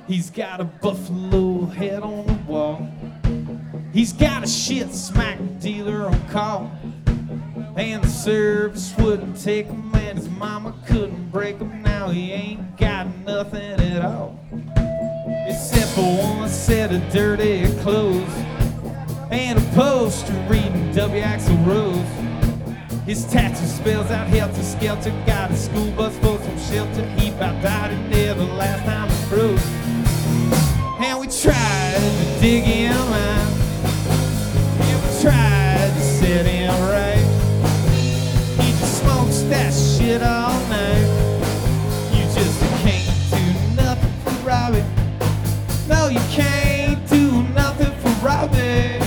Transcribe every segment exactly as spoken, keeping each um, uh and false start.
He's got a buffalo head on the wall. He's got a shit smack dealer on call. And the service wouldn't take him, and his mama couldn't break him. Now he ain't got nothing at all, except for one set of dirty clothes and a poster reading W. Axl Rose. His tattoo spells out helter skelter. Got a school bus full from shelter. He about died in there the last time he froze. And we tried to dig him out, and we tried to set him right. He just smokes that shit all night. You just can't do nothing for Robbie. No, you can't do nothing for Robbie.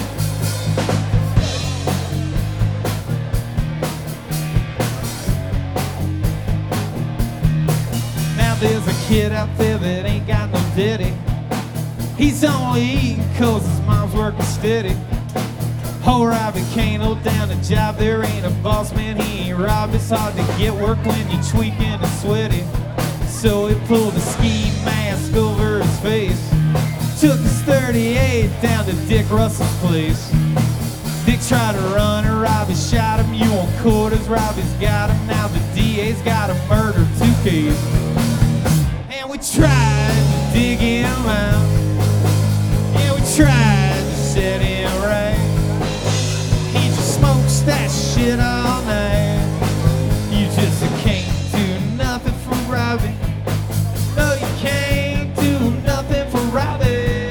Now there's a kid out there that ain't got no daddy. He's only eating cause his mom's working steady. Oh, Robbie can't hold down a job. There ain't a boss man, he ain't Rob. It's hard to get work when you're tweaking and sweaty. So he pulled a ski mask over his face, took his thirty-eight down to Dick Russell's place. Dick tried to run and Robbie shot him. You want quarters, Robbie's got him. Now the D A's got a murder two case. And we tried to dig him out, yeah, we tried to set him right. He just smokes that shit all night. You just can't do nothing for Robbie. No, you can't do nothing for Robbie.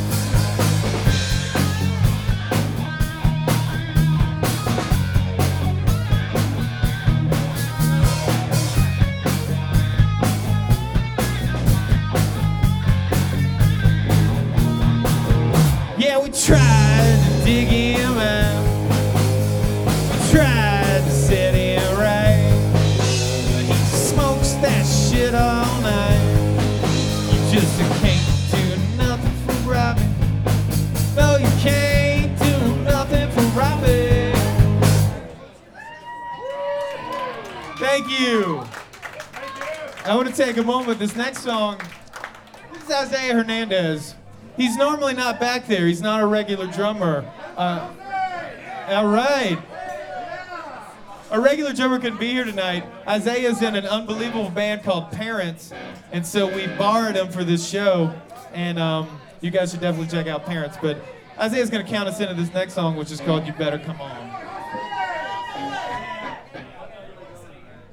Yeah, we tried to dig him out, we tried to set him right, but he just smokes that shit all night. You just can't do nothing for Robbie. No, you can't do nothing for Robbie. Thank you. I want to take a moment. This next song, this is Isaiah Hernandez. He's normally not back there. He's not a regular drummer. Uh, all right. A regular drummer couldn't be here tonight. Isaiah's in an unbelievable band called Parents, and so we borrowed him for this show. And um, you guys should definitely check out Parents. But Isaiah's going to count us into this next song, which is called You Better Come On.